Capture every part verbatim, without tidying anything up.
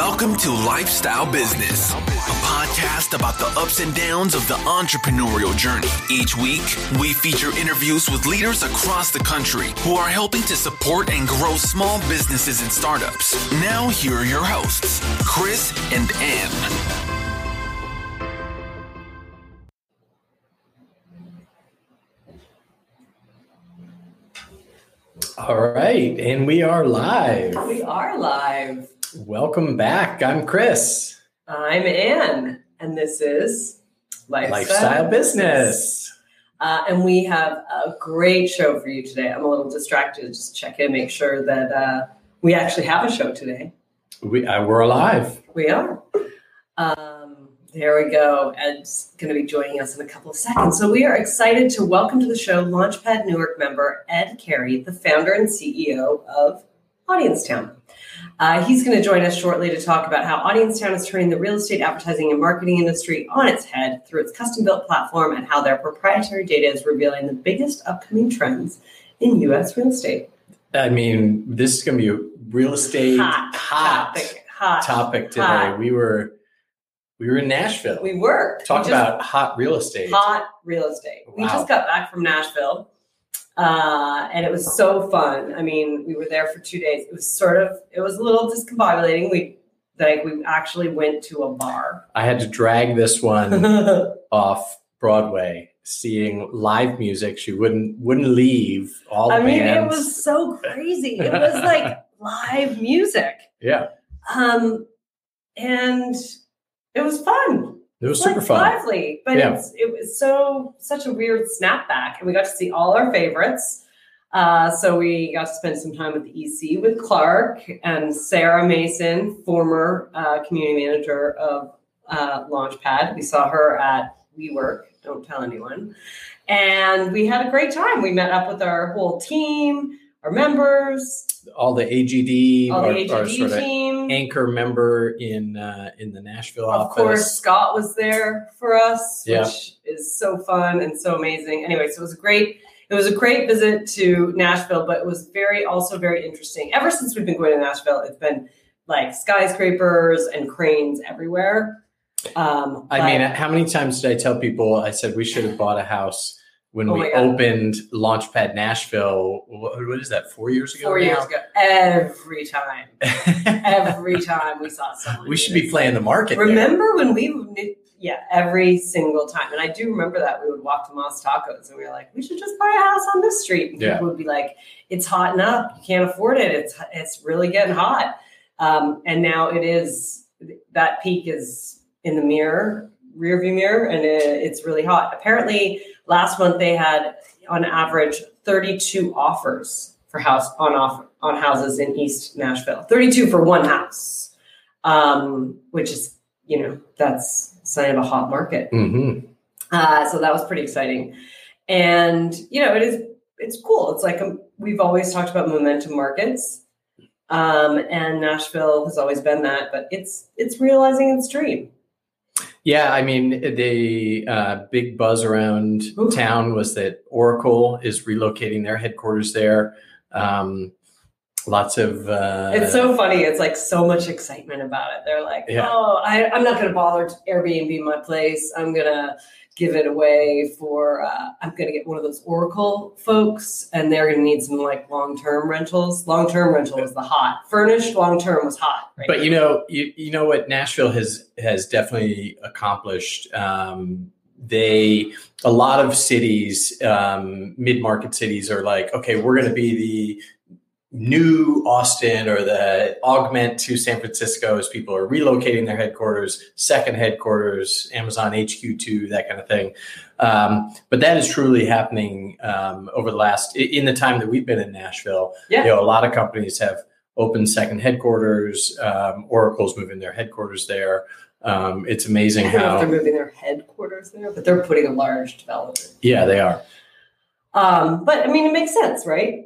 Welcome to Lifestyle Business, a podcast about the ups and downs of the entrepreneurial journey. Each week, we feature interviews with leaders across the country who are helping to support and grow small businesses and startups. Now, here are your hosts, Chris and Ann. All right, and we are live. We are live. Welcome back. I'm Chris. I'm Ann, and this is Lifestyle, Lifestyle Business. Uh, and we have a great show for you today. I'm a little distracted. Just check in, make sure that uh, we actually have a show today. We, uh, we're alive. We are. Um, there we go. Ed's going to be joining us in a couple of seconds. So we are excited to welcome to the show Launchpad Newark member Ed Carey, the founder and C E O of Audiencetown. Uh, he's going to join us shortly to talk about how Audiencetown is turning the real estate advertising and marketing industry on its head through its custom-built platform and how their proprietary data is revealing the biggest upcoming trends in U S real estate. I mean, this is going to be a real estate Hot, hot topic, hot topic today. hot. We were we were in Nashville. We were. Talk we about hot real estate. Hot real estate. We Wow. just got back from Nashville. Uh, and it was so fun. I mean, we were there for two days. It was sort of, it was a little discombobulating. We like, we actually went to a bar. I had to drag this one off Broadway, seeing live music. She wouldn't wouldn't leave all the I mean, bands. it was so crazy. It was like live music. Yeah, Um, and it was fun. it was It's super like fun. lively, but Yeah. it's, it was so such a weird snapback, and we got to see all our favorites. Uh, so we got to spend some time with the E C with Clark and Sarah Mason, former uh, community manager of uh, Launchpad. We saw her at WeWork. Don't tell anyone. And we had a great time. We met up with our whole team, our members, All the A G D, all the our- A G our D sort of team. anchor member in uh, in the Nashville Of office. course, Scott was there for us, Yeah. which is so fun and so amazing. Anyway, so it was a great, it was a great visit to Nashville, but it was very, also very interesting. Ever since we've been going to Nashville, it's been like skyscrapers and cranes everywhere. Um, I but- mean, how many times did I tell people? I said we should have bought a house when Oh we my God. opened Launchpad Nashville. What, what is that? Four years ago. four now? years ago, every time, every time we saw someone. we do should be this. playing the market. there. Remember when we, yeah, every single time. And I do remember that we would walk to Moss Tacos and we were like, we should just buy a house on this street. And Yeah. people would be like, it's hot enough. You can't afford it. It's, it's really getting hot. Um, and now it is, that peak is in the mirror, rear view mirror, and it, it's really hot. Apparently last month they had on average thirty-two offers for house on off on houses in East Nashville, thirty-two for one house, um, which is, you know, that's a sign of a hot market. Mhm. Uh, so that was pretty exciting. And, you know, it is, it's cool. It's like, a, we've always talked about momentum markets. Um, and Nashville has always been that, but it's, it's realizing its dream. Yeah, I mean, the uh, big buzz around Oof. town was that Oracle is relocating their headquarters there. Um, lots of uh, It's so funny. It's like so much excitement about it. They're like, Yeah. oh, I, I'm not going to bother to Airbnb my place. I'm going to give it away for, uh, I'm going to get one of those Oracle folks, and they're going to need some like long-term rentals. Long-term rental was the hot. Furnished long-term was hot. Right? But you know, you, you know what Nashville has has definitely accomplished. Um, they a lot of cities, um, mid market cities, are like, okay, we're going to be the new Austin or the augment to San Francisco as people are relocating their headquarters, second headquarters, Amazon H Q two, that kind of thing. Um, but that is truly happening um, over the last in the time that we've been in Nashville. Yeah. You know, a lot of companies have open second headquarters. Um, Oracle's moving their headquarters there. Um, it's amazing I don't know if how, they're moving their headquarters there, but they're putting a large development. yeah, they are. Um, but I mean, it makes sense, right?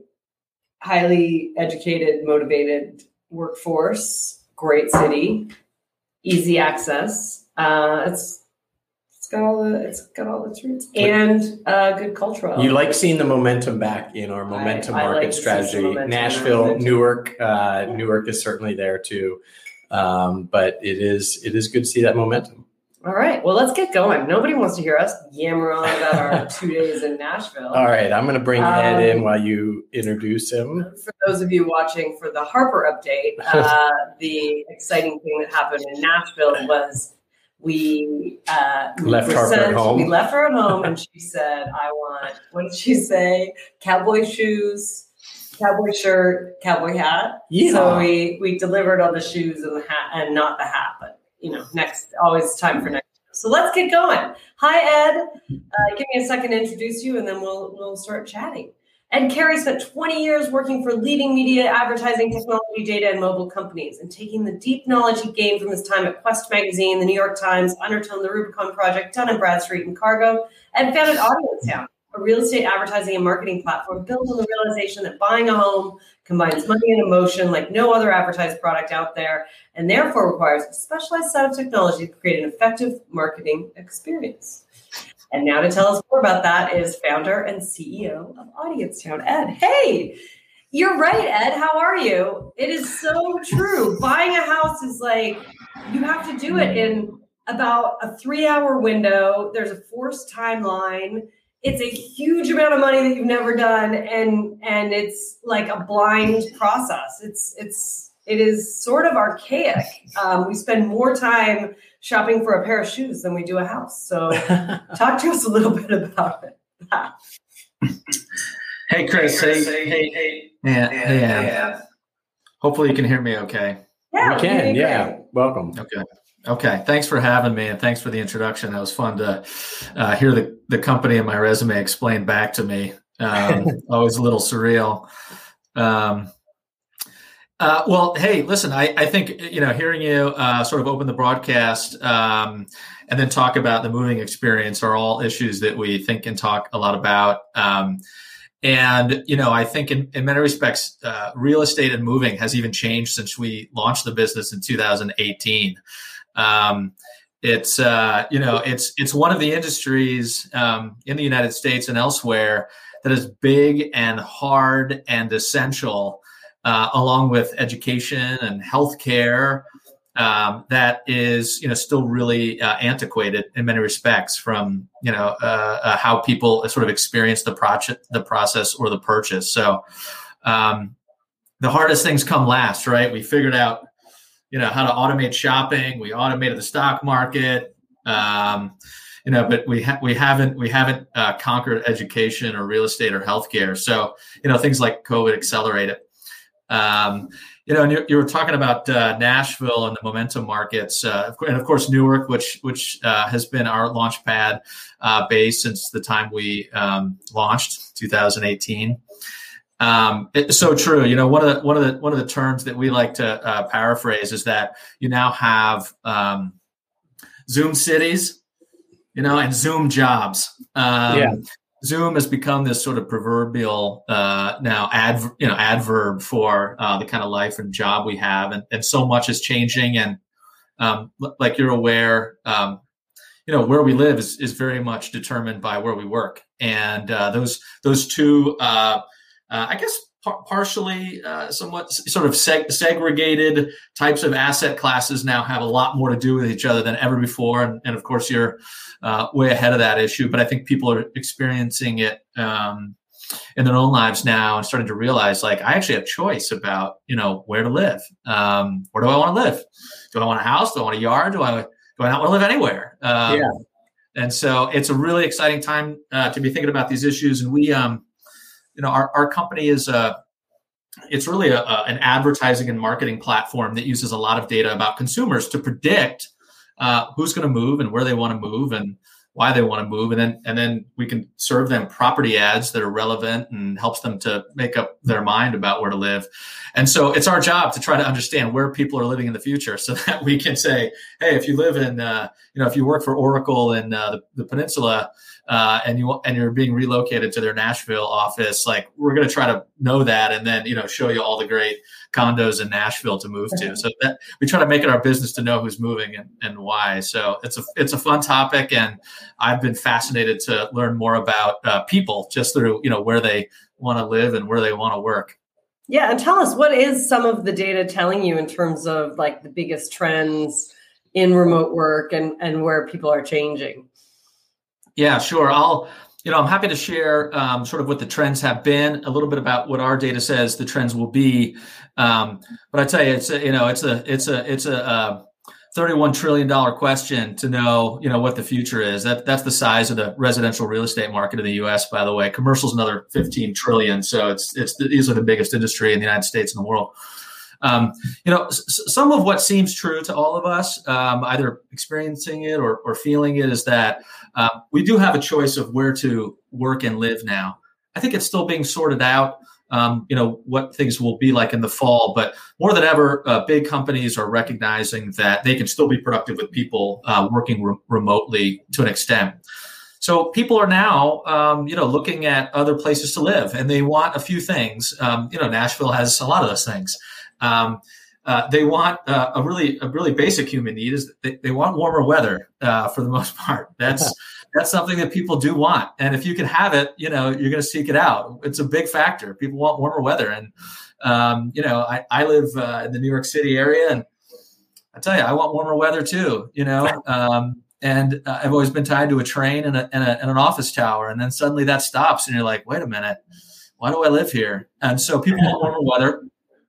Highly educated, motivated workforce, great city, easy access. Uh, it's it's got all the it's got all its roots and uh, good cultural. You like seeing the momentum back in our momentum I- I market like to see some strategy. momentum in our Nashville, momentum. Newark, uh, Newark is certainly there too. Um, but it is it is good to see that momentum. All right. Well, let's get going. Nobody wants to hear us yammer on about our two days in Nashville. All right. I'm going to bring Um, Ed in while you introduce him. For those of you watching for the Harper update, uh, the exciting thing that happened in Nashville was we uh, Left were Harper at sent- home. We left her at home, and she said, "I want." What did she say? Cowboy shoes, cowboy shirt, cowboy hat. Yeah. So we we delivered on the shoes and the hat, and not the hat, but you know, next always time for next. So let's get going. Hi, Ed. Uh, give me a second to introduce you, and then we'll we'll start chatting. Ed Carey spent twenty years working for leading media, advertising, technology, data, and mobile companies, and taking the deep knowledge he gained from his time at Quest Magazine, the New York Times, Undertone, the Rubicon Project, Dun and Bradstreet, and Cargo, and founded Audience Town, a real estate advertising and marketing platform built on the realization that buying a home combines money and emotion like no other advertised product out there, and therefore requires a specialized set of technology to create an effective marketing experience. And now to tell us more about that is founder and C E O of Audience Town, Ed. Hey, you're right, Ed. How are you? It is so true. Buying a house is like, you have to do it in about a three-hour window. There's a forced timeline. It's a huge amount of money that you've never done, and and it's like a blind process. It's it's it is sort of archaic. Um, we spend more time shopping for a pair of shoes than we do a house. So, talk to us a little bit about it. Hey, Chris. Hey, hey, hey, hey. Yeah, hey, yeah. yeah. Hopefully, you can hear me okay. Yeah, we can. we Yeah. great. Welcome. Okay. Okay. Thanks for having me, and thanks for the introduction. It was fun to uh, hear the, the company and my resume explained back to me. Um, always a little surreal. Um, uh, well, hey, listen, I, I think, you know, hearing you uh, sort of open the broadcast um, and then talk about the moving experience are all issues that we think and talk a lot about. Um, and, you know, I think in, in many respects, uh, real estate and moving has even changed since we launched the business in two thousand eighteen. Um, it's, uh, you know, it's, it's one of the industries, um, in the United States and elsewhere that is big and hard and essential, uh, along with education and healthcare, um, that is, you know, still really, uh, antiquated in many respects from, you know, uh, uh, how people sort of experience the project, the process or the purchase. So, um, the hardest things come last, right? We figured out, you know, how to automate shopping. We automated the stock market, um, you know, but we ha- we haven't we haven't uh, conquered education or real estate or healthcare. So, you know, things like COVID accelerate it. Um, you know, and you, you were talking about uh, Nashville and the momentum markets, uh, and of course Newark, which which uh, has been our launchpad uh, base since the time we um, launched, two thousand eighteen. Um, it's so true. You know, one of the, one of the, one of the terms that we like to uh, paraphrase is that you now have um, Zoom cities, you know, and Zoom jobs. Um, yeah. Zoom has become this sort of proverbial uh, now adver- you know, adverb for uh, the kind of life and job we have. And, and so much is changing. And um, like you're aware, um, you know, where we live is, is very much determined by where we work. And uh, those, those two, uh, Uh, I guess par- partially uh, somewhat sort of seg- segregated types of asset classes now have a lot more to do with each other than ever before. And, and of course, you're uh, way ahead of that issue. But I think people are experiencing it um, in their own lives now and starting to realize, like, I actually have choice about, you know, where to live. Um, where do I want to live? Do I want a house? Do I want a yard? Do I, do I not want to live anywhere? Um, yeah. And so it's a really exciting time uh, to be thinking about these issues. And we, um, You know, our, our company is a, it's really a, a, an advertising and marketing platform that uses a lot of data about consumers to predict uh, who's going to move and where they want to move and why they want to move. And then, and then we can serve them property ads that are relevant and helps them to make up their mind about where to live. And so it's our job to try to understand where people are living in the future so that we can say, hey, if you live in, uh, you know, if you work for Oracle in uh, the, the Peninsula, Uh, and you and you're being relocated to their Nashville office, like, we're going to try to know that, and then, you know, show you all the great condos in Nashville to move to. So that we try to make it our business to know who's moving and, and why. So it's a it's a fun topic, and I've been fascinated to learn more about uh, people just through, you know, where they want to live and where they want to work. Yeah, and tell us, what is some of the data telling you in terms of like the biggest trends in remote work and, and where people are changing? Yeah, sure. I'll, you know, I'm happy to share um, sort of what the trends have been, a little bit about what our data says the trends will be. Um, but I tell you, it's a, you know, it's a, it's a, it's a, uh, thirty-one trillion dollars question to know, you know, what the future is. That that's the size of the residential real estate market in the U S, by the way. Commercial is another fifteen trillion. So it's, it's, these are the biggest industry in the United States and the world. Um, you know, s- some of what seems true to all of us, um, either experiencing it or, or feeling it, is that uh, we do have a choice of where to work and live now. I think it's still being sorted out. Um, you know, what things will be like in the fall, but more than ever, uh, big companies are recognizing that they can still be productive with people uh, working re- remotely to an extent. So people are now, um, you know, looking at other places to live, and they want a few things. Um, you know, Nashville has a lot of those things. Um, uh, they want uh, a really, a really basic human need is they, they want warmer weather uh, for the most part. That's That's something that people do want. And if you can have it, you know, you're going to seek it out. It's a big factor. People want warmer weather. And, um, you know, I, I live uh, in the New York City area, and I tell you, I want warmer weather too, you know, um, and uh, I've always been tied to a train and, a, and, a, and an office tower. And then suddenly that stops and you're like, wait a minute, why do I live here? And so people want warmer weather.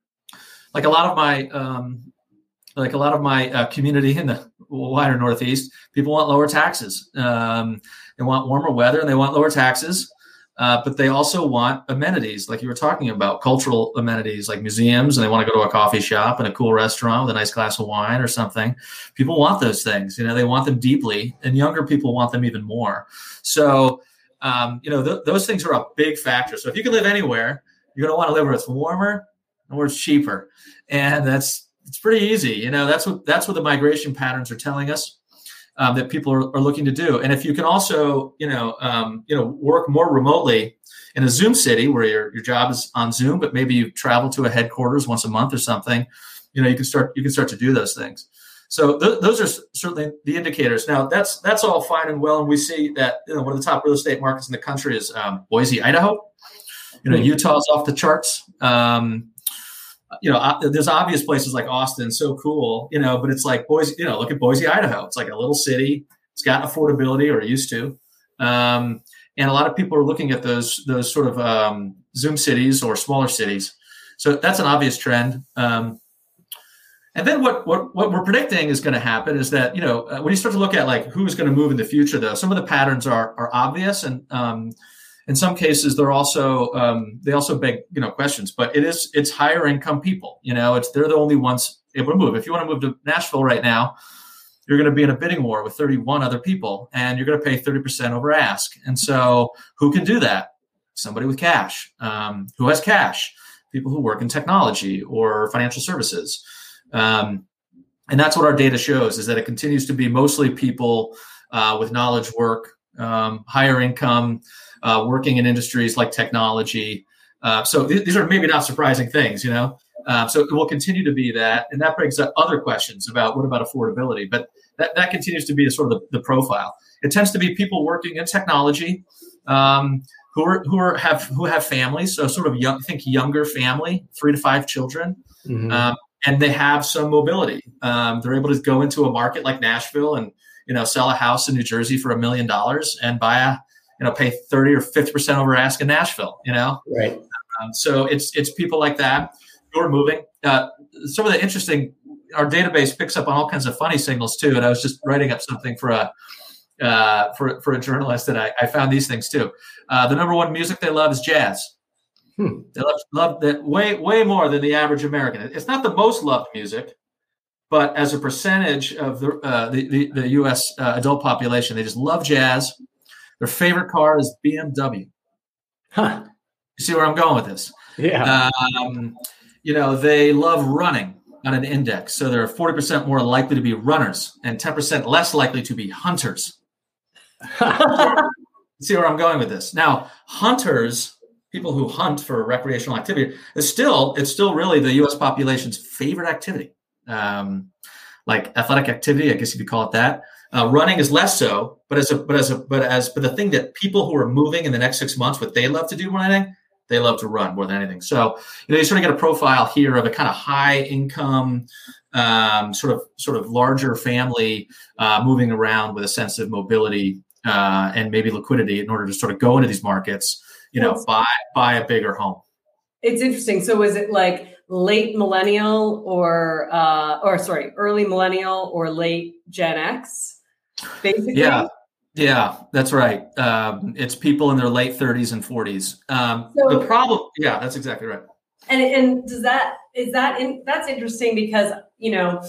Like a lot of my, um, like a lot of my uh, community in the wider Northeast, people want lower taxes. Um, they want warmer weather and they want lower taxes, uh, but they also want amenities, like you were talking about, cultural amenities like museums, and they want to go to a coffee shop and a cool restaurant with a nice glass of wine or something. People want those things, you know, they want them deeply, and younger people want them even more. So, um, you know, th- those things are a big factor. So if you can live anywhere, you're going to want to live where it's warmer and where it's cheaper. And that's, it's pretty easy. You know, that's what, that's what the migration patterns are telling us, um, that people are, are looking to do. And if you can also, you know, um, you know, work more remotely in a Zoom city where your, your job is on Zoom, but maybe you travel to a headquarters once a month or something, you know, you can start, you can start to do those things. So th- those are certainly the indicators. Now that's, that's all fine and well. And we see that, you know, one of the top real estate markets in the country is um, Boise, Idaho. You know, mm-hmm. Utah's off the charts. Um, You know, uh, there's obvious places like Austin, so cool, you know, but it's like Boise, you know, look at Boise, Idaho. It's like a little city. It's got affordability, or it used to. Um, and a lot of people are looking at those, those sort of um, Zoom cities or smaller cities. So that's an obvious trend. Um, and then what, what, what we're predicting is going to happen is that, you know, uh, when you start to look at like who's going to move in the future, though, some of the patterns are, are obvious. And, um, in some cases, they're also um, they also beg you know questions, but it is it's higher income people. You know, it's they're the only ones able to move. If you want to move to Nashville right now, you're going to be in a bidding war with thirty-one other people, and you're going to pay thirty percent over ask. And so, who can do that? Somebody with cash. Um, who has cash? People who work in technology or financial services. Um, and that's what our data shows: is that it continues to be mostly people uh, with knowledge work, um, higher income. Uh, working in industries like technology. Uh, so th- these are maybe not surprising things, you know. Uh, so it will continue to be that. And that brings up other questions about what about affordability? But that, that continues to be a sort of the, the profile. It tends to be people working in technology um, who are who are have who have families. So sort of young, think younger family, three to five children. Mm-hmm. Um, and they have some mobility. Um, they're able to go into a market like Nashville and, you know, sell a house in New Jersey for a million dollars and buy a you know, pay thirty or fifty percent over ask in Nashville, you know? Right. Um, so it's, it's people like that who are moving. Uh, some of the interesting, our database picks up on all kinds of funny signals too. And I was just writing up something for a, uh, for, for a journalist that I, I found these things too. Uh, the number one music they love is jazz. Hmm. They love, love that way, way more than the average American. It's not the most loved music, but as a percentage of the, uh, the, the, the U S uh, adult population, they just love jazz. Their favorite car is B M W. Huh. You see where I'm going with this? Yeah. Um, you know, they love running on an index. So they're forty percent more likely to be runners and ten percent less likely to be hunters. See where I'm going with this? Now, hunters, people who hunt for recreational activity, is still, it's still really the U S population's favorite activity. Um, like athletic activity, I guess you could call it that. Uh, running is less so, but as a but as a but as but the thing that people who are moving in the next six months, what they love to do more than anything, they love to run more than anything. So, you know, you sort of get a profile here of a kind of high income, um, sort of sort of larger family uh, moving around with a sense of mobility uh, and maybe liquidity in order to sort of go into these markets, you know, buy buy a bigger home. It's interesting. So is it like late millennial or, uh, or sorry, early millennial or late Gen X, basically? Yeah. Yeah, that's right. Um, it's people in their late thirties and forties. Um, so, the problem, yeah, that's exactly right. And and does that is that in, that's interesting because you know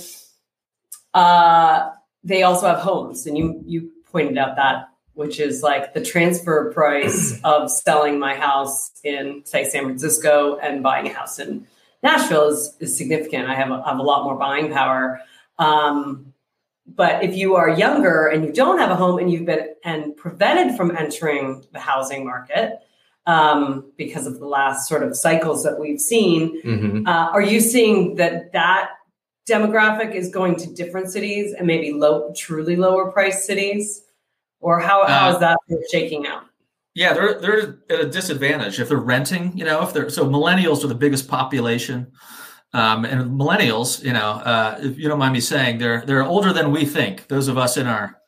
uh, they also have homes, and you you pointed out that, which is like the transfer price of selling my house in say San Francisco and buying a house in Nashville is, is significant. I have a, I have a lot more buying power. Um, But if you are younger and you don't have a home and you've been and prevented from entering the housing market um, because of the last sort of cycles that we've seen, mm-hmm. uh, are you seeing that that demographic is going to different cities and maybe low, truly lower price cities? Or how, how uh, is that shaking out? Yeah, they're they're at a disadvantage if they're renting. You know, if they're so millennials are the biggest population. Um, and millennials, you know, uh, if you don't mind me saying, they're they're older than we think. Those of us in our,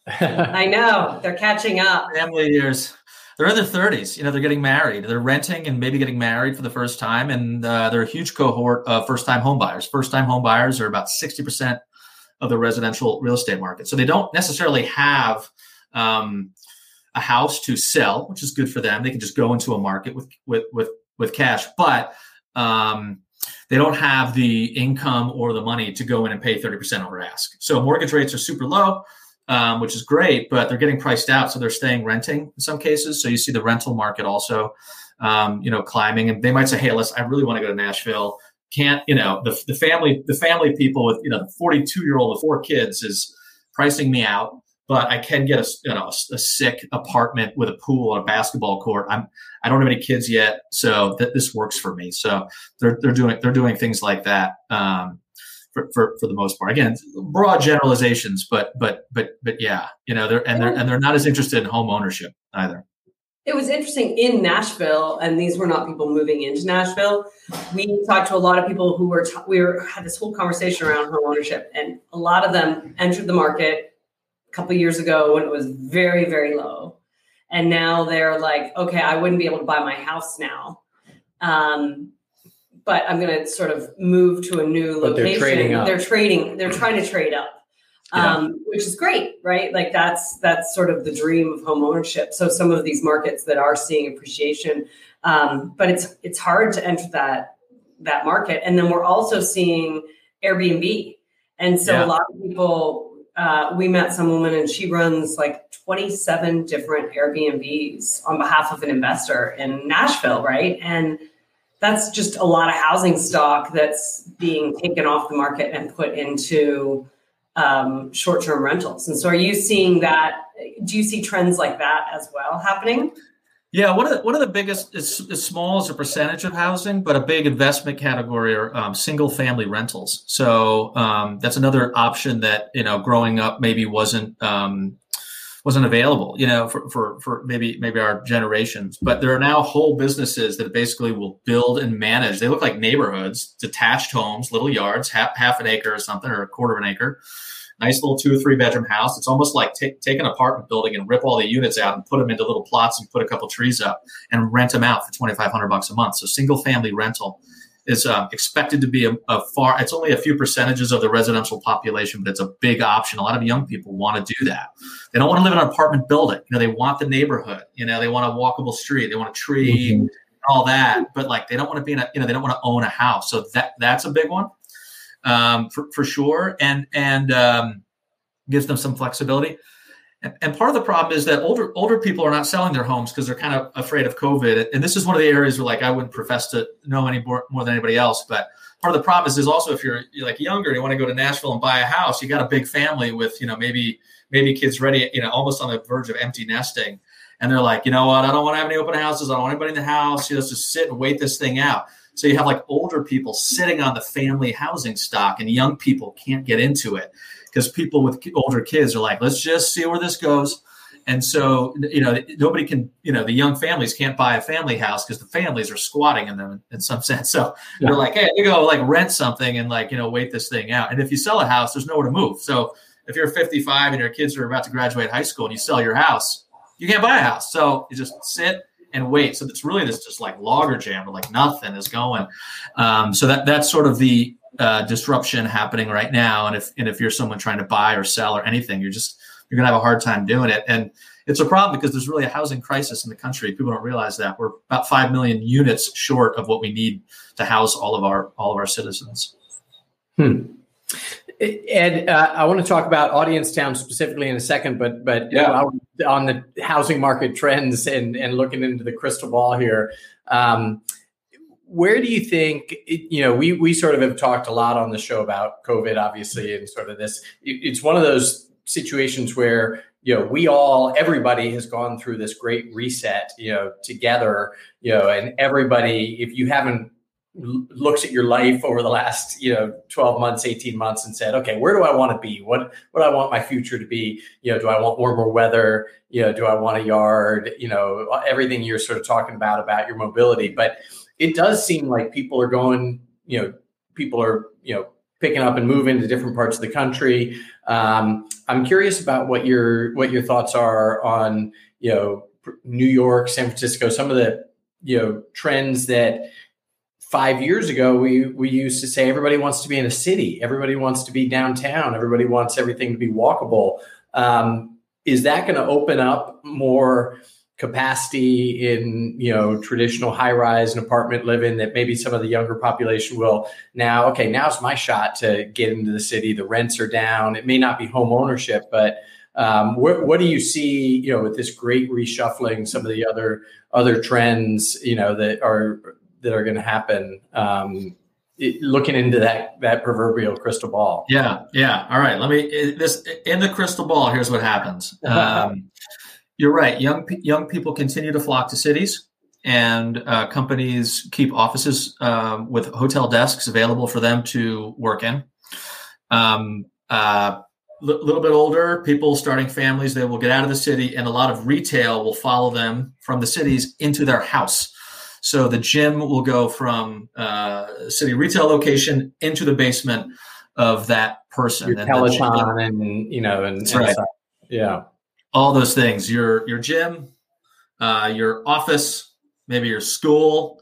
I know they're catching up. Family years, they're in their thirties. You know, they're getting married. They're renting and maybe getting married for the first time, and uh, they're a huge cohort of first-time home buyers. First-time home buyers are about sixty percent of the residential real estate market. So they don't necessarily have um, a house to sell, which is good for them. They can just go into a market with with with with cash, but um, they don't have the income or the money to go in and pay thirty percent over ask. So mortgage rates are super low, um, which is great, but they're getting priced out. So they're staying renting in some cases. So you see the rental market also, um, you know, climbing, and they might say, hey, listen, I really want to go to Nashville. Can't, you know, the, the family, the family people with, you know, the forty-two year old with four kids is pricing me out, but I can get a, you know, a, a sick apartment with a pool or a basketball court. I'm, I don't have any kids yet, so th- this works for me. So they're they're doing they're doing things like that um, for, for for the most part. Again, broad generalizations, but but but but yeah, you know, they're and they're and they're not as interested in home ownership either. It was interesting in Nashville, and these were not people moving into Nashville. We talked to a lot of people who were t- we were had this whole conversation around home ownership, and a lot of them entered the market a couple of years ago when it was very very low. And now they're like, okay, I wouldn't be able to buy my house now. Um, but I'm going to sort of move to a new but location. They're trading up. They're trading. They're trying to trade up, um, yeah. which is great, right? Like that's that's sort of the dream of home ownership. So some of these markets that are seeing appreciation, um, but it's it's hard to enter that that market. And then we're also seeing Airbnb. And so yeah. a lot of people, uh, we met some woman and she runs like twenty-seven different Airbnbs on behalf of an investor in Nashville, right? And that's just a lot of housing stock that's being taken off the market and put into um, short-term rentals. And so are you seeing that? Do you see trends like that as well happening? Yeah, one of the, one of the biggest, it's, it's small as a percentage of housing, but a big investment category are um, single-family rentals. So um, that's another option that, you know, growing up maybe wasn't um, wasn't available, you know, for, for, for maybe maybe our generations. But there are now whole businesses that basically will build and manage. They look like neighborhoods, detached homes, little yards, half, half an acre or something, or a quarter of an acre. Nice little two or three bedroom house. It's almost like take, take an apartment building and rip all the units out and put them into little plots and put a couple trees up and rent them out for twenty-five hundred bucks a month. So single family rental is um, expected to be a, a far, it's only a few percentages of the residential population, but it's a big option. A lot of young people want to do that. They don't want to live in an apartment building. You know, they want the neighborhood, you know, they want a walkable street, they want a tree, mm-hmm. all that, but like, they don't want to be in a, you know, they don't want to own a house. So that that's a big one. Um, for, for sure. And, and, um, gives them some flexibility. And, and part of the problem is that older, older people are not selling their homes because they're kind of afraid of COVID. And this is one of the areas where like, I wouldn't profess to know any more, more than anybody else. But part of the problem is, is also if you're, you're like younger and you want to go to Nashville and buy a house, you got a big family with, you know, maybe, maybe kids ready, you know, almost on the verge of empty nesting. And they're like, you know what, I don't want to have any open houses. I don't want anybody in the house. You know, just sit and wait this thing out. So you have like older people sitting on the family housing stock and young people can't get into it because people with older kids are like, let's just see where this goes. And so, you know, nobody can, you know, the young families can't buy a family house because the families are squatting in them in some sense. So yeah. they're like, hey, you go like rent something and like, you know, wait this thing out. And if you sell a house, there's nowhere to move. So if you're fifty-five and your kids are about to graduate high school and you sell your house, you can't buy a house. So you just sit and wait. So it's really this just like logger jam, like nothing is going. Um, so that that's sort of the uh, disruption happening right now. And if and if you're someone trying to buy or sell or anything, you're just you're going to have a hard time doing it. And it's a problem because there's really a housing crisis in the country. People don't realize that. We're about five million units short of what we need to house all of our all of our citizens. Hmm. Ed, uh, I want to talk about Audiencetown specifically in a second, but but yeah. you know, on the housing market trends and, and looking into the crystal ball here, um, where do you think, you know, we we sort of have talked a lot on the show about COVID, obviously, and sort of this, it's one of those situations where, you know, we all, everybody has gone through this great reset, you know, together, you know, and everybody, if you haven't looks at your life over the last, you know, twelve months, eighteen months and said, okay, where do I want to be? What, what do I want my future to be? You know, do I want warmer weather? You know, do I want a yard? You know, everything you're sort of talking about, about your mobility. But it does seem like people are going, you know, people are, you know, picking up and moving to different parts of the country. Um, I'm curious about what your, what your thoughts are on, you know, New York, San Francisco, some of the, you know, trends that five years ago, we we used to say everybody wants to be in a city. Everybody wants to be downtown. Everybody wants everything to be walkable. Um, is that going to open up more capacity in, you know, traditional high-rise and apartment living that maybe some of the younger population will now, okay, now's my shot to get into the city. The rents are down. It may not be home ownership, but um, what, what do you see, you know, with this great reshuffling, some of the other other trends, you know, that are that are going to happen, um, it, looking into that, that proverbial crystal ball. Yeah. Yeah. All right. Let me, this in the crystal ball, here's what happens. Um, you're right. Young, young people continue to flock to cities, and uh, companies keep offices um, with hotel desks available for them to work in. Um, uh, li- little bit older people starting families, they will get out of the city, and a lot of retail will follow them from the cities into their house. So the gym will go from uh, a city retail location into the basement of that person. Your and Peloton and, you know, and, and right. stuff. Yeah. All those things, your, your gym, uh, your office, maybe your school.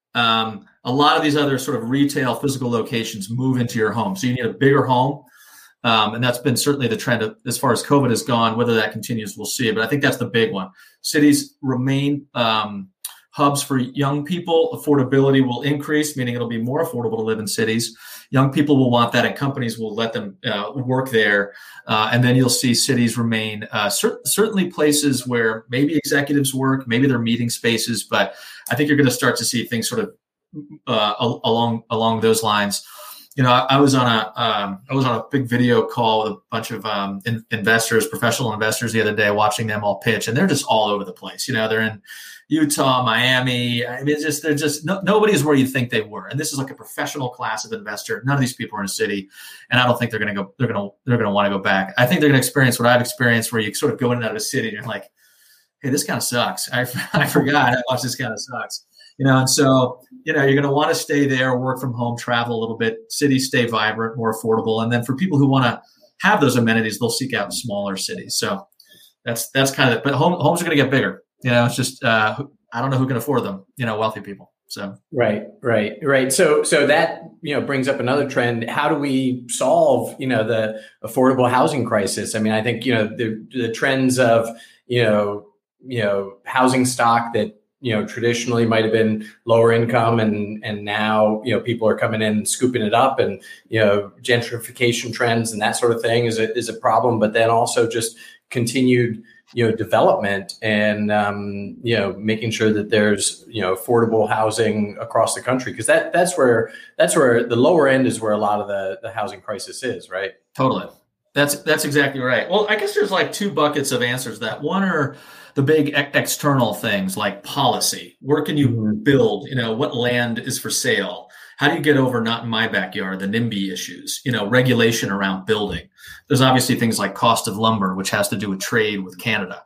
Um, a lot of these other sort of retail physical locations move into your home. So you need a bigger home. Um, and that's been certainly the trend of, as far as COVID has gone. Whether that continues, we'll see. But I think that's the big one. Cities remain um, hubs for young people. Affordability will increase, meaning it'll be more affordable to live in cities. Young people will want that, and companies will let them uh, work there. Uh, and then you'll see cities remain uh, cer- certainly places where maybe executives work, maybe they're meeting spaces. But I think you're going to start to see things sort of uh, along along those lines. You know, I, I was on a um, I was on a big video call with a bunch of um, in, investors, professional investors, the other day, watching them all pitch, and they're just all over the place. You know, they're in Utah, Miami. I mean, it's just they're just no, nobody's where you think they were. And this is like a professional class of investor. None of these people are in a city, and I don't think they're going to go. They're going to they're going to want to go back. I think they're going to experience what I've experienced, where you sort of go in and out of a city, and you're like, "Hey, this kind of sucks. I I forgot how much this kind of sucks." You know, and so, you know, you're going to want to stay there, work from home, travel a little bit, cities stay vibrant, more affordable. And then for people who want to have those amenities, they'll seek out smaller cities. So that's, that's kind of it. But home, homes are going to get bigger. You know, it's just, uh, I don't know who can afford them, you know, wealthy people. So. Right, right, right. So, so that, you know, brings up another trend. How do we solve, you know, the affordable housing crisis? I mean, I think, you know, the, the trends of, you know, you know, housing stock that, you know, traditionally might have been lower income, and and now, you know, people are coming in and scooping it up, and, you know, gentrification trends and that sort of thing is a, is a problem. But then also just continued, you know, development and, um, you know, making sure that there's, you know, affordable housing across the country, because that that's where that's where the lower end is where a lot of the, the housing crisis is, right? Totally. That's that's exactly right. Well, I guess there's like two buckets of answers to that. One are the big e- external things like policy. Where can you mm-hmm. build? You know, what land is for sale? How do you get over not in my backyard, the NIMBY issues? You know, regulation around building. There's obviously things like cost of lumber, which has to do with trade with Canada.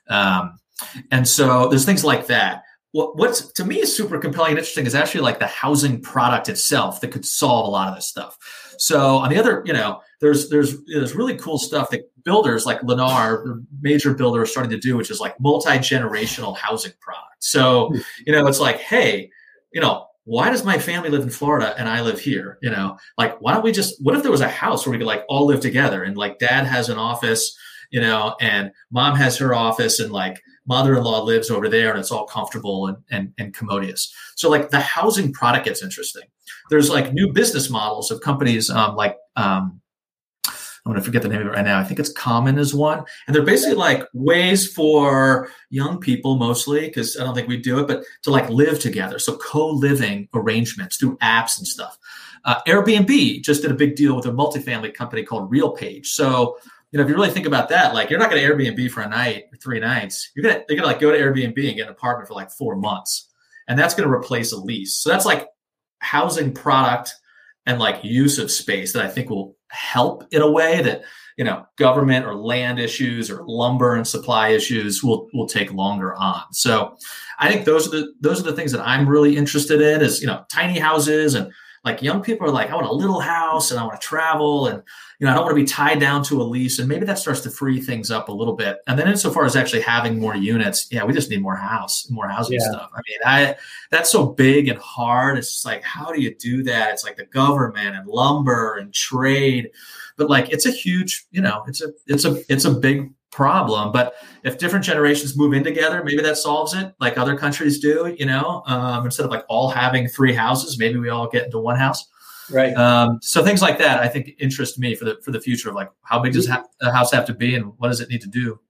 Um, and so there's things like that. What, what's to me is super compelling and interesting is actually like the housing product itself that could solve a lot of this stuff. So on the other, you know, there's there's there's really cool stuff that builders like Lennar, the major builder, are starting to do, which is like multi-generational housing product. So, you know, it's like, hey, you know, why does my family live in Florida and I live here? You know, like, why don't we just, what if there was a house where we could like all live together and like dad has an office, you know, and mom has her office and like mother-in-law lives over there and it's all comfortable and, and, and commodious. So like the housing product gets interesting. There's like new business models of companies um, like, um, I'm going to forget the name of it right now. I think it's Common is one. And they're basically like ways for young people mostly, because I don't think we do it, but to like live together. So co-living arrangements through apps and stuff. Uh, Airbnb just did a big deal with a multifamily company called RealPage. So, you know, if you really think about that, like you're not going to Airbnb for a night or three nights. You're going to, you're going to like go to Airbnb and get an apartment for like four months. And that's going to replace a lease. So that's like housing product and like use of space that I think will help in a way that, you know, government or land issues or lumber and supply issues will will take longer on. So I think those are the those are the things that I'm really interested in is, you know, tiny houses and like young people are like, I want a little house and I want to travel and, you know, I don't want to be tied down to a lease. And maybe that starts to free things up a little bit. And then insofar as actually having more units, yeah, we just need more house, more housing yeah. stuff. I mean, I that's so big and hard. It's just like, how do you do that? It's like the government and lumber and trade. But like, it's a huge, you know, it's a, it's a, it's a big problem. But if different generations move in together, maybe that solves it like other countries do, you know, um, instead of like all having three houses, maybe we all get into one house. Right. Um, so things like that, I think interest me for the, for the future of like, how big does ha- a house have to be and what does it need to do?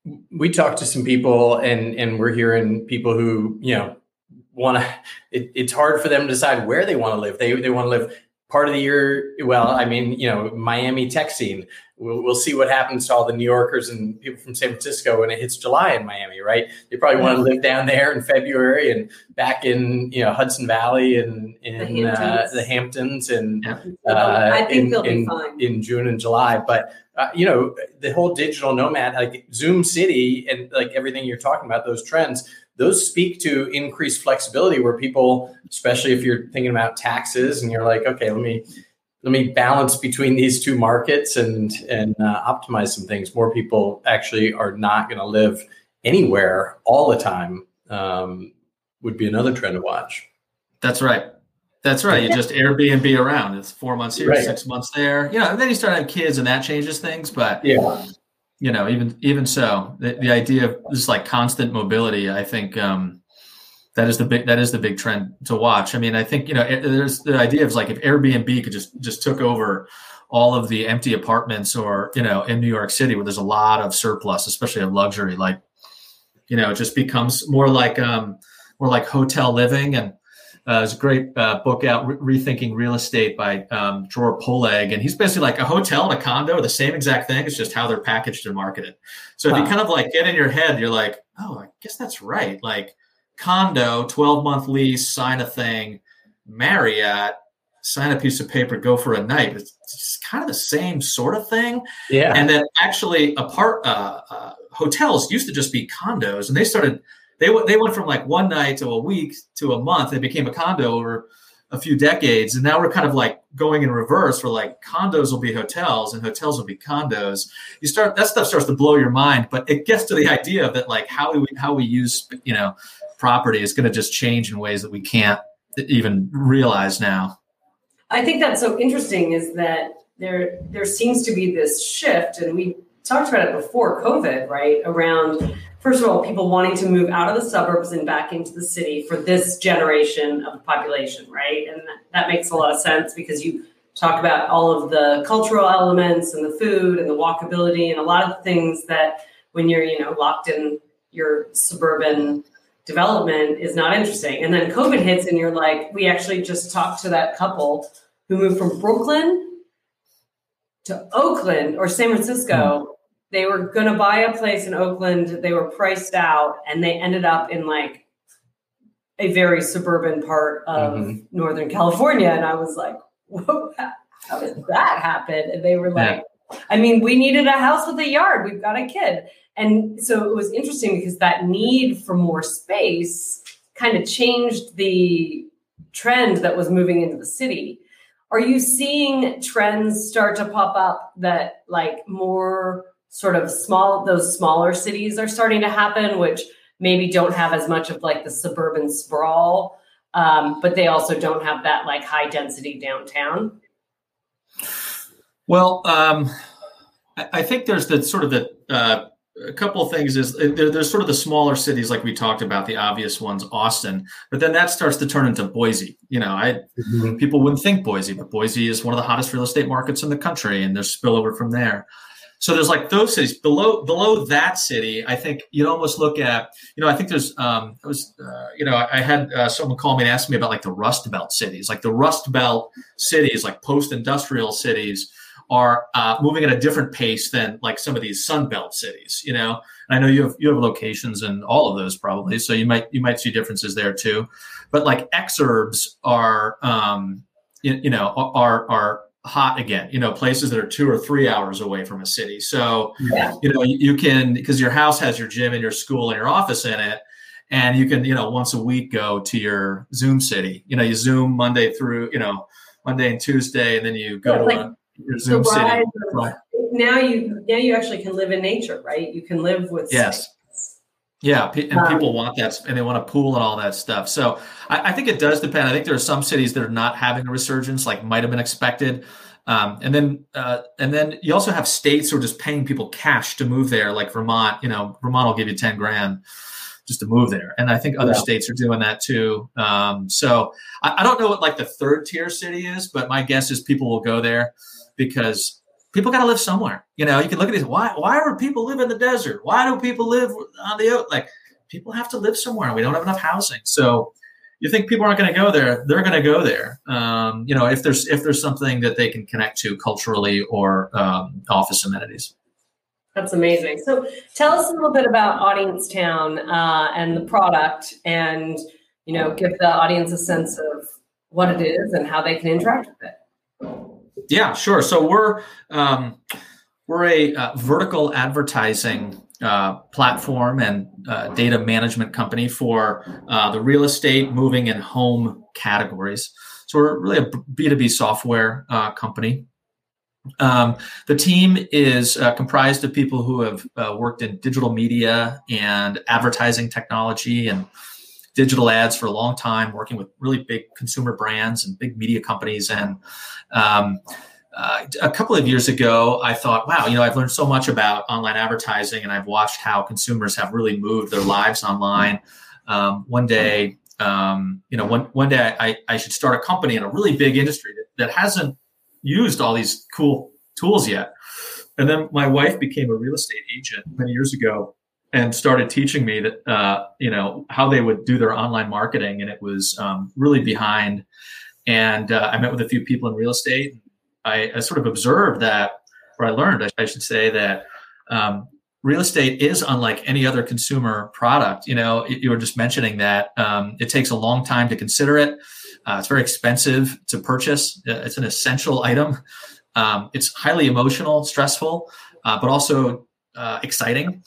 We talked to some people and, and we're hearing people who, you know, want to, it, it's hard for them to decide where they want to live. They, they want to live part of the year. Well, I mean, you know, Miami tech scene, we'll, we'll see what happens to all the New Yorkers and people from San Francisco when it hits July in Miami, right? They probably want to live down there in February and back in, you know, Hudson Valley and in the Hamptons, uh, the Hamptons and uh, I think in, they'll be in, fine in June and July. But, uh, you know, the whole digital nomad, like Zoom City and like everything you're talking about, those trends, those speak to increased flexibility where people, especially if you're thinking about taxes and you're like, okay, let me let me balance between these two markets and and uh, optimize some things. More people actually are not going to live anywhere all the time. Um, would be another trend to watch. That's right. That's right. You just Airbnb around. It's four months here, right. six months there. You know, and then you start having kids and that changes things. But yeah. You know, even even so, the, the idea of this like constant mobility, I think um, that is the big that is the big trend to watch. I mean, I think you know, it, there's the idea of like if Airbnb could just just took over all of the empty apartments, or you know, in New York City where there's a lot of surplus, especially of luxury, like you know, it just becomes more like um, more like hotel living. And Uh, there's a great uh, book out, Re- Rethinking Real Estate by um, Dror Poleg. And he's basically like a hotel and a condo, the same exact thing. It's just how they're packaged and marketed. So wow. If you kind of like get in your head, you're like, oh, I guess that's right. Like condo, twelve month lease, sign a thing, Marriott, sign a piece of paper, go for a night. It's, it's kind of the same sort of thing. Yeah. And then actually apart, uh, uh, hotels used to just be condos, and they started They they went from like one night to a week to a month. It became a condo over a few decades. And now we're kind of like going in reverse where like condos will be hotels and hotels will be condos. You start, that stuff starts to blow your mind, but it gets to the idea of that, like how we, how we use, you know, property is going to just change in ways that we can't even realize now. I think that's so interesting is that there, there seems to be this shift, and we talked about it before COVID, right? Around, first of all, people wanting to move out of the suburbs and back into the city for this generation of the population, right? And that, that makes a lot of sense because you talk about all of the cultural elements and the food and the walkability and a lot of the things that when you're, you know, locked in your suburban development is not interesting. And then COVID hits and you're like, we actually just talked to that couple who moved from Brooklyn to Oakland or San Francisco. Mm. They were going to buy a place in Oakland. They were priced out and they ended up in like a very suburban part of mm-hmm. Northern California. And I was like, whoa, how did that happen? And they were like, I mean, we needed a house with a yard. We've got a kid. And so it was interesting because that need for more space kind of changed the trend that was moving into the city. Are you seeing trends start to pop up that like more sort of small, those smaller cities are starting to happen, which maybe don't have as much of like the suburban sprawl, um, but they also don't have that like high density downtown? Well, um, I, I think there's the sort of the, uh, a couple of things is there, there's sort of the smaller cities like we talked about, the obvious ones, Austin, but then that starts to turn into Boise. You know, I mm-hmm. people wouldn't think Boise, but Boise is one of the hottest real estate markets in the country, and there's spillover from there. So there's like those cities below below that city. I think you'd almost look at, you know, I think there's, um, I was, uh, you know, I had uh, someone call me and ask me about like the Rust Belt cities, like the Rust Belt cities, like post-industrial cities, are uh, moving at a different pace than like some of these Sun Belt cities, you know. And I know you have you have locations in all of those probably, so you might you might see differences there too. But like exurbs are, um, you, you know, are are hot again. You know, places that are two or three hours away from a city. So yeah. you know you, you can, because your house has your gym and your school and your office in it, and you can, you know, once a week go to your Zoom city. You know, you Zoom Monday through, you know, Monday and Tuesday, and then you go yeah, to like- a your Zoom city. Of, now you now you actually can live in nature, right? You can live with yes, space. yeah, and um, people want that, and they want a pool and all that stuff. So I, I think it does depend. I think there are some cities that are not having a resurgence, like might have been expected, um, and then uh, and then you also have states who are just paying people cash to move there, like Vermont. You know, Vermont will give you ten grand just to move there, and I think other yeah. states are doing that too. Um, so I, I don't know what like the third tier city is, but my guess is people will go there, because people got to live somewhere. You know, you can look at these. Why, why do people live in the desert? Why do people live on the ocean? Like, people have to live somewhere. We don't have enough housing. So you think people aren't going to go there? They're going to go there. Um, you know, if there's, if there's something that they can connect to culturally or um, office amenities. That's amazing. So tell us a little bit about Audience Town uh, and the product, and, you know, give the audience a sense of what it is and how they can interact with it. Yeah, sure. So we're um, we're a uh, vertical advertising uh, platform and uh, data management company for uh, the real estate, moving, and home categories. So we're really a B two B software uh, company. Um, the team is uh, comprised of people who have uh, worked in digital media and advertising technology and digital ads for a long time, working with really big consumer brands and big media companies. And um, uh, a couple of years ago, I thought, wow, you know, I've learned so much about online advertising, and I've watched how consumers have really moved their lives online. Um, one day, um, you know, one, one day I, I should start a company in a really big industry that, that hasn't used all these cool tools yet. And then my wife became a real estate agent many years ago and started teaching me that, uh, you know, how they would do their online marketing. And it was um, really behind. And uh, I met with a few people in real estate. I, I sort of observed that, or I learned, I, I should say, that um, real estate is unlike any other consumer product. You know, you were just mentioning that um, it takes a long time to consider it. Uh, it's very expensive to purchase. It's an essential item. Um, it's highly emotional, stressful, uh, but also uh, exciting.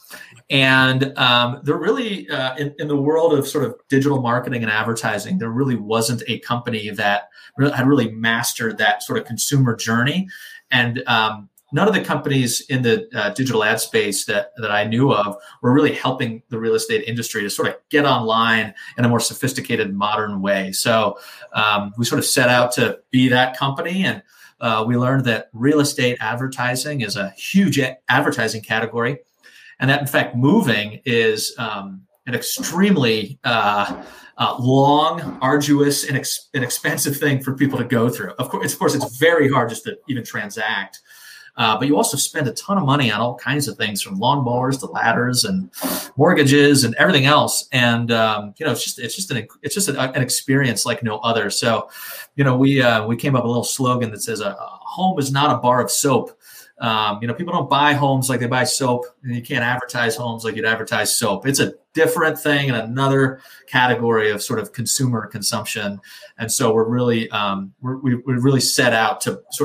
And um, there really, uh, in, in the world of sort of digital marketing and advertising, there really wasn't a company that really had really mastered that sort of consumer journey. And um, none of the companies in the uh, digital ad space that, that I knew of were really helping the real estate industry to sort of get online in a more sophisticated, modern way. So um, we sort of set out to be that company, and uh, we learned that real estate advertising is a huge a- advertising category. And that, in fact, moving is um, an extremely uh, uh, long, arduous, and, ex- and expensive thing for people to go through. Of course, of course, it's very hard just to even transact. Uh, but you also spend a ton of money on all kinds of things, from lawnmowers to ladders and mortgages and everything else. And um, you know, it's just it's just an it's just an, an experience like no other. So, you know, we uh, we came up with a little slogan that says, "A, a home is not a bar of soap." Um, you know, people don't buy homes like they buy soap, and you can't advertise homes like you'd advertise soap. It's a different thing and another category of sort of consumer consumption. And so we're really, um, we're, we we really set out to sort of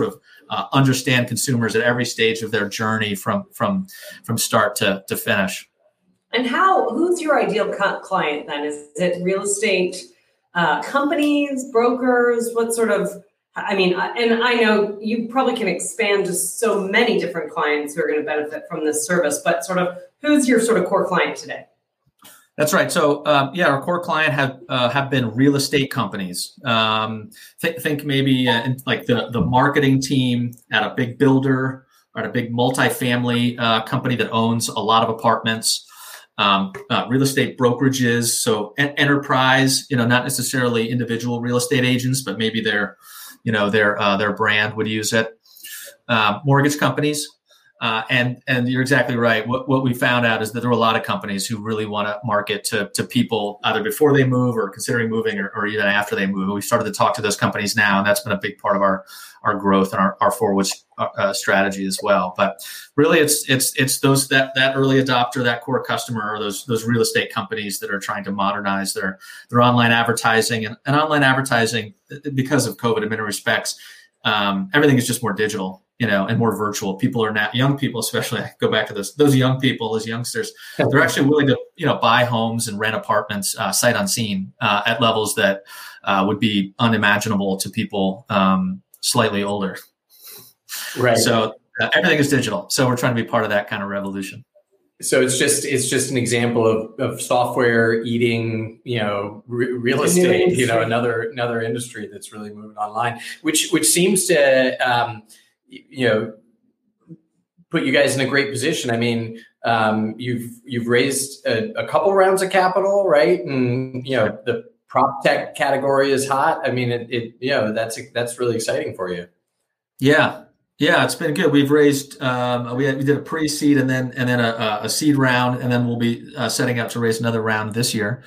uh, understand consumers at every stage of their journey from from from start to, to finish. And how, who's your ideal client then? Is it real estate uh, companies, brokers? What sort of, I mean, and I know you probably can expand to so many different clients who are going to benefit from this service, but sort of who's your sort of core client today? That's right. So, um, yeah, our core client have uh, have been real estate companies. Um, think, think maybe uh, like the, the marketing team at a big builder or at a big multifamily uh, company that owns a lot of apartments. Um, uh, real estate brokerages, so en- enterprise, you know, not necessarily individual real estate agents, but maybe their, you know, their uh, their brand would use it. Uh, mortgage companies, uh, and and you're exactly right. What what we found out is that there were a lot of companies who really want to market to to people either before they move or considering moving, or, or even after they move. We started to talk to those companies now, and that's been a big part of our our growth and our, our forward uh, strategy as well. But really, it's it's it's those that that early adopter, that core customer, or those those real estate companies that are trying to modernize their their online advertising and, and online advertising because of COVID in many respects. Um, everything is just more digital, you know, and more virtual. People are now, young people especially, I go back to those those young people, those youngsters, they're actually willing to, you know, buy homes and rent apartments uh, sight unseen uh, at levels that uh, would be unimaginable to people um, slightly older. Right. So uh, everything is digital. So we're trying to be part of that kind of revolution. So it's just it's just an example of, of software eating, you know, re- real estate, you know, another another industry that's really moving online, which which seems to, um, you know, put you guys in a great position. I mean, um, you've you've raised a, a couple rounds of capital, right? And you know, the prop tech category is hot. I mean, it, it you know, that's that's really exciting for you. Yeah. Yeah, it's been good. We've raised, um, we, had, we did a pre-seed and then and then a, a seed round, and then we'll be uh, setting up to raise another round this year.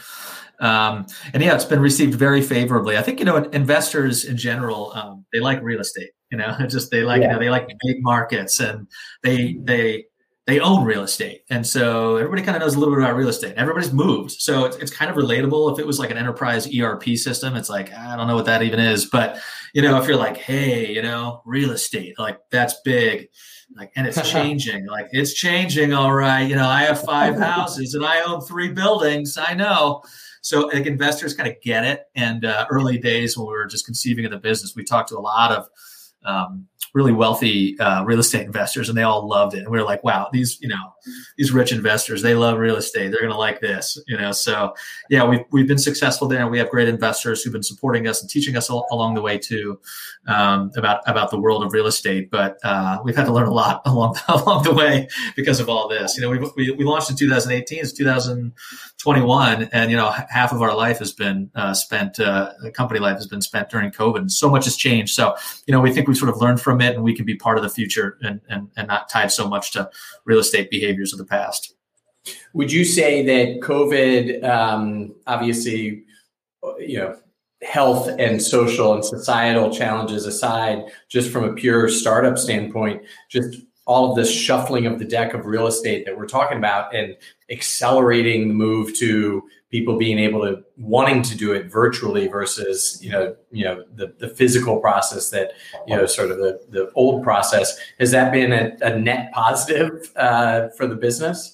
Um, and yeah, it's been received very favorably. I think, you know, investors in general, um, they like real estate, you know, just they like, yeah. you know, they like big markets, and they they they own real estate. And so everybody kind of knows a little bit about real estate. Everybody's moved. So it's, it's kind of relatable. If it was like an enterprise E R P system, it's like, I don't know what that even is. But, you know, if you're like, hey, you know, real estate, like that's big. Like, and it's changing, like it's changing. All right. You know, I have five houses and I own three buildings. I know. So like investors kind of get it. And uh, early days when we were just conceiving of the business, we talked to a lot of um, really wealthy uh, real estate investors, and they all loved it. And we were like, wow, these, you know, these rich investors, they love real estate. They're going to like this, you know? So yeah, we've, we've been successful there. We have great investors who've been supporting us and teaching us al- along the way too, um, about, about the world of real estate. But uh, we've had to learn a lot along, along the way because of all this. You know, we, we, we launched in two thousand eighteen, it's two thousand twenty-one. And, you know, half of our life has been uh, spent, uh, company life has been spent during COVID, and so much has changed. So, you know, we think we sort of learned from it, and we can be part of the future and, and, and not tied so much to real estate behaviors of the past. Would you say that COVID, um, obviously, you know, health and social and societal challenges aside, just from a pure startup standpoint, just all of this shuffling of the deck of real estate that we're talking about and accelerating the move to people being able to wanting to do it virtually versus, you know, you know, the, the physical process that, you know, sort of the, the old process. Has that been a, a net positive uh, for the business?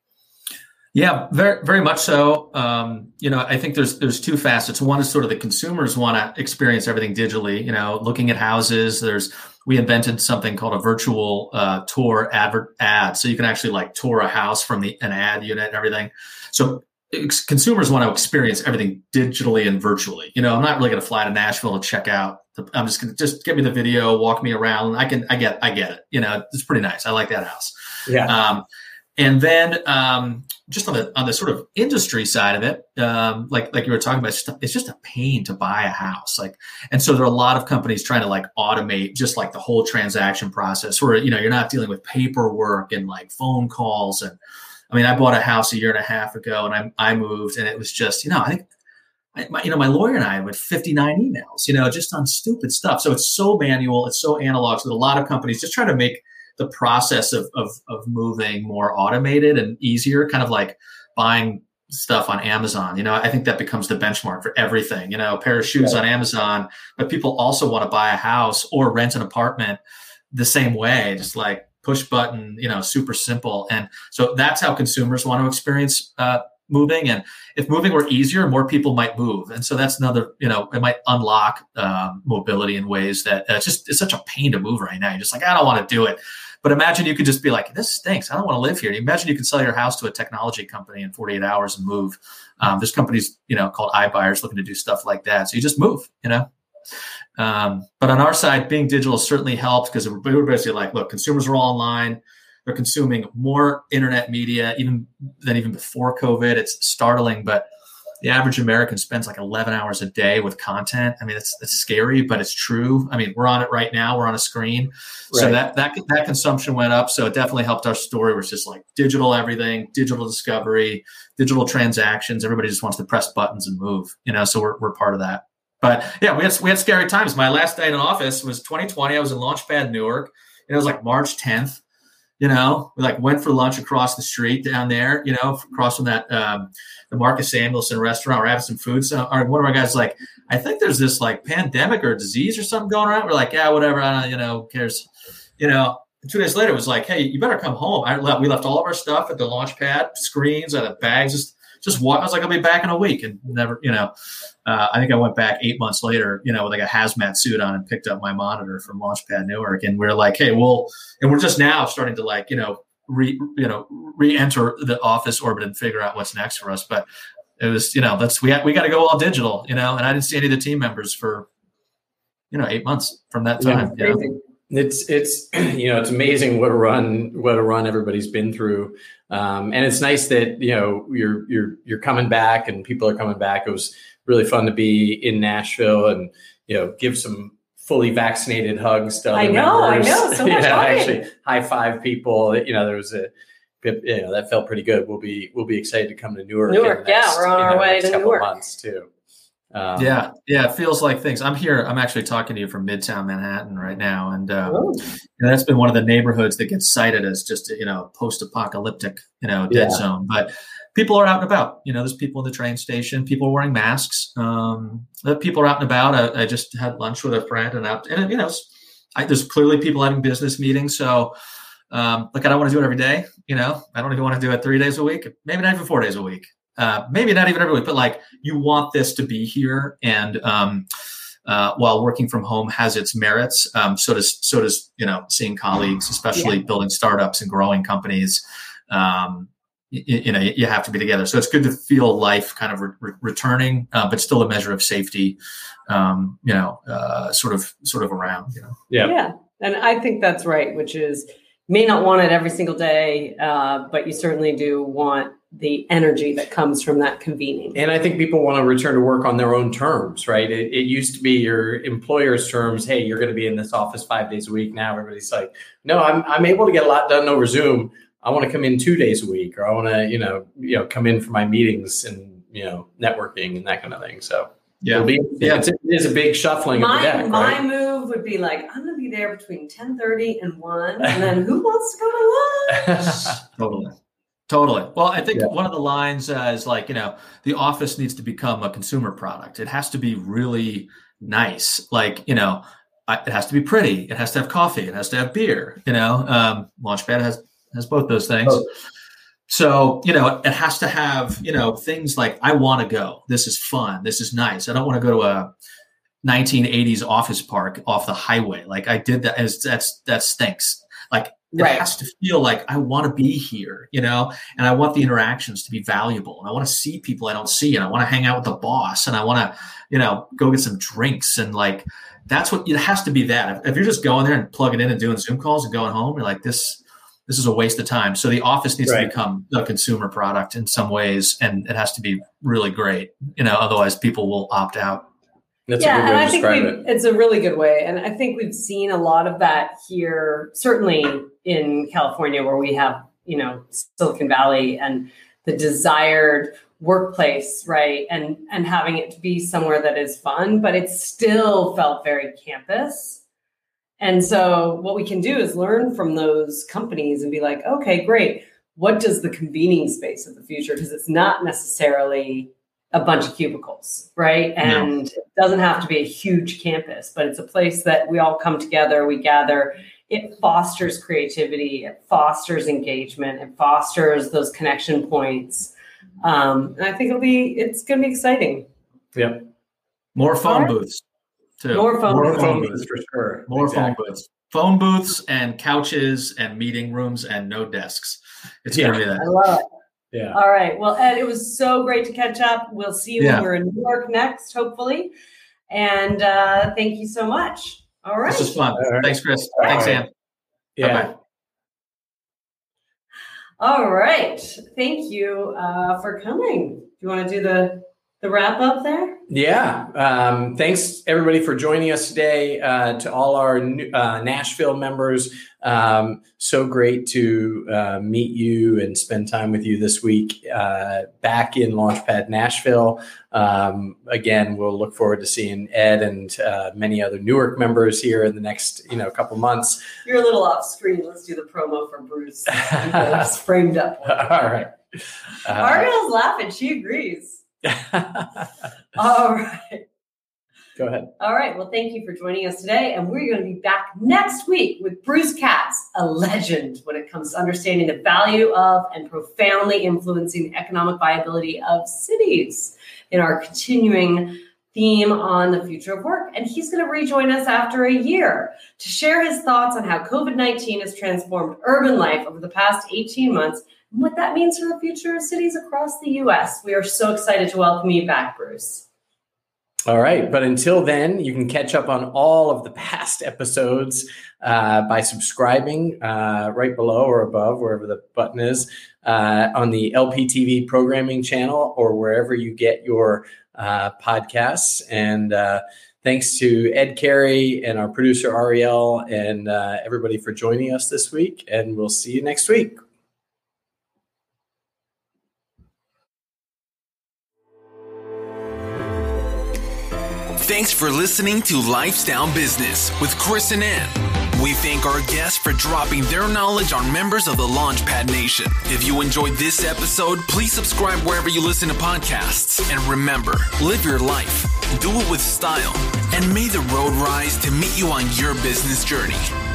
Yeah, very, very much so. Um, you know, I think there's there's two facets. One is sort of the consumers want to experience everything digitally. You know, looking at houses. There's we invented something called a virtual uh, tour advert ad, so you can actually like tour a house from the an ad unit and everything. So ex- consumers want to experience everything digitally and virtually. You know, I'm not really going to fly to Nashville to check out. The, I'm just going to just give me the video, walk me around. I can, I get, I get it. You know, it's pretty nice. I like that house. Yeah. Um, and then. Um, Just on the on the sort of industry side of it, um, like like you were talking about, it's just, it's just a pain to buy a house. Like, and so there are a lot of companies trying to like automate just like the whole transaction process, where you know you're not dealing with paperwork and like phone calls. And I mean, I bought a house a year and a half ago, and I I moved, and it was just you know I think I, my, you know my lawyer and I had fifty-nine emails, you know, just on stupid stuff. So it's so manual, it's so analog. So that a lot of companies just try to make the process of, of of moving more automated and easier, kind of like buying stuff on Amazon. You know, I think that becomes the benchmark for everything. You know, a pair of shoes yeah. on Amazon, but people also want to buy a house or rent an apartment the same way, just like push button, you know, super simple. And so that's how consumers want to experience uh, moving. And if moving were easier, more people might move. And so that's another, you know, it might unlock um, mobility in ways that uh, just, it's such a pain to move right now. You're just like, I don't want to do it. But imagine you could just be like, this stinks. I don't want to live here. Imagine you could sell your house to a technology company in forty-eight hours and move. Um, there's companies, you know, called iBuyers looking to do stuff like that. So you just move, you know. Um, but on our side, being digital certainly helps because we were basically like, look, consumers are all online. They're consuming more internet media even than even before COVID. It's startling, but the average American spends like eleven hours a day with content. I mean, it's, it's scary, but it's true. I mean, we're on it right now. We're on a screen. Right. So that, that, that consumption went up. So it definitely helped our story. It was just like digital everything, digital discovery, digital transactions. Everybody just wants to press buttons and move, you know, so we're, we're part of that. But yeah, we had, we had scary times. My last day in office was twenty twenty. I was in Launchpad, Newark, and it was like March tenth. You know, we like went for lunch across the street down there, you know, across from that, um, the Marcus Samuelson restaurant. We're having some food. So our, one of our guys was like, I think there's this like pandemic or disease or something going around. We're like, yeah, whatever. I don't, you know, who cares? You know, two days later, it was like, hey, you better come home. I left, we left all of our stuff at the Launchpad, screens, out of bags, just, just what I was like, I'll be back in a week and never, you know, uh, I think I went back eight months later, you know, with like a hazmat suit on and picked up my monitor from Launchpad Newark. And we're like, hey, well, and we're just now starting to like, you know, re, you know, re-enter the office orbit and figure out what's next for us. But it was, you know, that's, we had, we got to go all digital, you know, and I didn't see any of the team members for, you know, eight months from that time. Yeah, you know? It's, it's, you know, it's amazing what a run, what a run everybody's been through. Um, and it's nice that, you know, you're, you're, you're coming back and people are coming back. It was really fun to be in Nashville and, you know, give some fully vaccinated hugs to other I know, members. I know, so much yeah, fun. actually high five people. You know, there was a, you know, that felt pretty good. We'll be, we'll be excited to come to Newark. Newark, next, yeah, we're on you know, our way next to couple Newark. months too. Um, yeah, yeah, it feels like things. I'm here. I'm actually talking to you from Midtown Manhattan right now, and um, you know, that's been one of the neighborhoods that gets cited as just a, you know, post-apocalyptic, you know, dead Yeah. zone. But people are out and about. You know, there's people in the train station. People are wearing masks. Um, the people are out and about. I, I just had lunch with a friend, and out, and you know, I, there's clearly people having business meetings. So, um, like, I don't want to do it every day. You know, I don't even want to do it three days a week. Maybe not even four days a week. Uh, maybe not even every week, but like you want this to be here. And um, uh, while working from home has its merits, um, so does so does you know seeing colleagues, especially yeah. building startups and growing companies. Um, you, you know, you, you have to be together. So it's good to feel life kind of re- re- returning, uh, but still a measure of safety. Um, you know, uh, sort of sort of around. You know, yeah, yeah, and I think that's right. Which is may not want it every single day, uh, but you certainly do want the energy that comes from that convening. And I think people want to return to work on their own terms, right? It, it used to be your employer's terms. Hey, you're going to be in this office five days a week. Now everybody's like, no, I'm I'm able to get a lot done over Zoom. I want to come in two days a week, or I want to, you know, you know, come in for my meetings and, you know, networking and that kind of thing. So yeah, be, yeah, it's, it is a big shuffling my, of the deck. My right? move would be like, I'm going to be there between ten thirty and one, and then who wants to go to lunch? Totally. Totally. Well, I think yeah. one of the lines uh, is like, you know, the office needs to become a consumer product. It has to be really nice. Like, you know, I, it has to be pretty. It has to have coffee. It has to have beer. You know, um, Launchpad has has both those things. Oh. So, you know, it has to have, you know, things like, I want to go. This is fun. This is nice. I don't want to go to a nineteen eighties office park off the highway. Like I did that. As, that's that stinks. Like, it right. has to feel like I want to be here, you know, and I want the interactions to be valuable. And I want to see people I don't see. And I want to hang out with the boss. And I want to, you know, go get some drinks. And like, that's what it has to be that. If, if you're just going there and plugging in and doing Zoom calls and going home, you're like, this, this is a waste of time. So the office needs right. to become a consumer product in some ways. And it has to be really great, you know, otherwise people will opt out. That's yeah, a good way and to I think describe it. it. It's a really good way. And I think we've seen a lot of that here, certainly in California, where we have, you know, Silicon Valley and the desired workplace, right? And and having it to be somewhere that is fun, but it still felt very campus. And so what we can do is learn from those companies and be like, okay, great. What does the convening space of the future? Because it's not necessarily a bunch of cubicles, right? And no. It doesn't have to be a huge campus, but it's a place that we all come together, we gather it fosters creativity, it fosters engagement, it fosters those connection points. Um, and I think it'll be, it's going to be exciting. Yep. More phone right. booths too. More phone, More booths. phone booths for sure. More exactly. phone booths. Phone booths and couches and meeting rooms and no desks. It's Yeah. going to be that. I love it. Yeah. All right. Well, Ed, it was so great to catch up. We'll see you Yeah. when we're in New York next, hopefully. And uh, thank you so much. All right. This is fun. All right. Thanks, Chris. All Thanks, right. Ann. Yeah. Bye-bye. All right. Thank you uh, for coming. Do you want to do the, the wrap up there? Yeah. Um, thanks everybody for joining us today. Uh, to all our new, uh, Nashville members, um, so great to uh, meet you and spend time with you this week uh, back in Launchpad Nashville. Um, again, we'll look forward to seeing Ed and uh, many other Newark members here in the next, you know, couple months. You're a little off screen. Let's do the promo for Bruce. It's framed up. All right. Uh, Argyle's laughing. She agrees. All right. Go ahead. All right. Well, thank you for joining us today. And we're going to be back next week with Bruce Katz, a legend when it comes to understanding the value of and profoundly influencing the economic viability of cities in our continuing theme on the future of work. And he's going to rejoin us after a year to share his thoughts on how COVID nineteen has transformed urban life over the past eighteen months and what that means for the future of cities across the U S. We are so excited to welcome you back, Bruce. All right. But until then, you can catch up on all of the past episodes uh, by subscribing uh, right below or above, wherever the button is, uh, on the L P T V programming channel or wherever you get your uh, podcasts. And uh, thanks to Ed Carey and our producer, Ariel, and uh, everybody for joining us this week. And we'll see you next week. Thanks for listening to Lifestyle Business with Chris and Ann. We thank our guests for dropping their knowledge on members of the Launchpad Nation. If you enjoyed this episode, please subscribe wherever you listen to podcasts. And remember, live your life, do it with style, and may the road rise to meet you on your business journey.